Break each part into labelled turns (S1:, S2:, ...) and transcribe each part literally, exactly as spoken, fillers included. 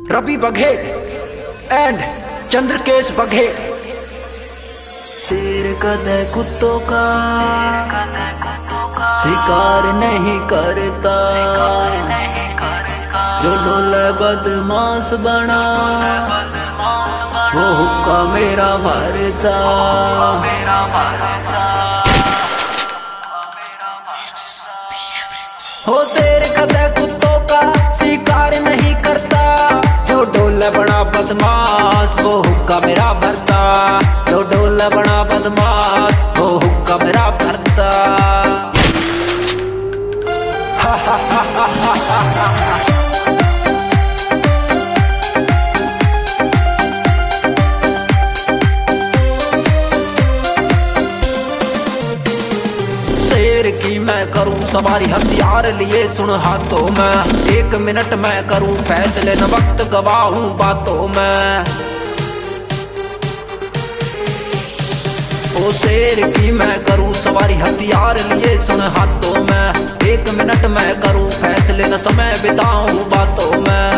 S1: Ravi Baghel and Chandrakesh Baghel.
S2: शेर कदे कुत्तों का शिकार नहीं करता, जो डोले बदमाश बना वो हुक्का मेरा भरता। हो शेर कदे कुत्तों का शिकार नहीं करता, जो डोले बड़ा बदमाश वो हुक्का मेरा भरता। जो डोले बड़ा बदमाश वो हुक्का मेरा भरता। हा हा हा हा हा हा हा। शेर की मैं करूं सवारी हथियार लिए सुन हाथों में, एक मिनट मैं करूं फैसले न वक्त गवाहूं बातों में। ओ शेर की मैं करूं सवारी हथियार लिए सुन हाथों में, एक मिनट मैं करूं फैसले न समय बिताऊं बातों में।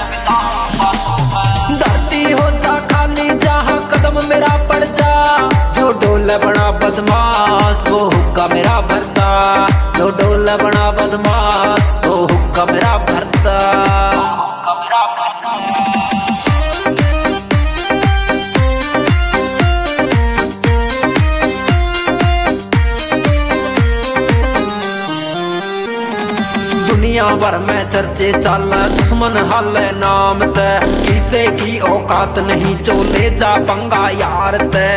S2: धरती होता खाली जहां कदम मेरा पड़ जा, जो डोले बड़ा बदमाश वो हुक्का मेरा भरता। जो डोले बड़ा बदमाश वो हुक्का मेरा भरता। दुनिया भर में चर्चे चाल दुश्मन हाल नाम ते, किसे की औकात नहीं चोले जा पंगा यार ते।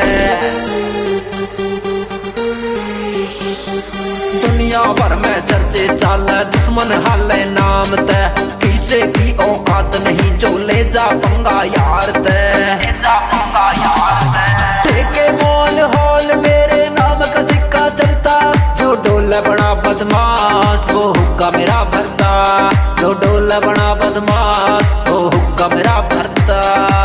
S2: दुनिया भर में चर्चे चाल दुश्मन हाल नाम ते, किसे की औकात नहीं चोले जा पंगा यार ते। ठेके मोल हॉल मेरे नाम का सिक्का चलता, जो डोले बड़ा बदमाश वो हुक्का मेरा भरता। जो डोले बड़ा बदमाश वो हुक्का मेरा भरता।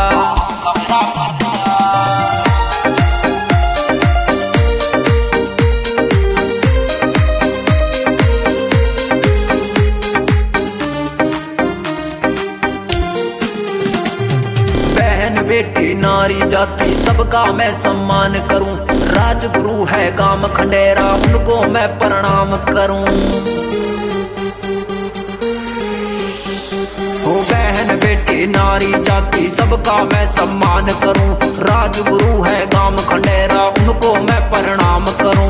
S2: बहन बेटी नारी जाति सबका मैं सम्मान करूं, राजगुरु है गाम खंडेरा उनको मैं प्रणाम करूं। ओ बहन बेटी नारी जाति सबका मैं सम्मान करूं, राजगुरु है गाम खंडेरा उनको मैं प्रणाम करूं।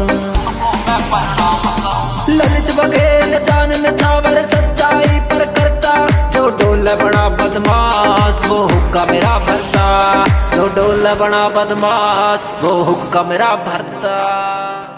S2: ललित बघेल जान निछावर सच्चाई पर करता, जो डोले बड़ा बदमाश वो हुक्का मेरा भरता। जो डोले बड़ा बदमाश वो हुक्का मेरा भरता।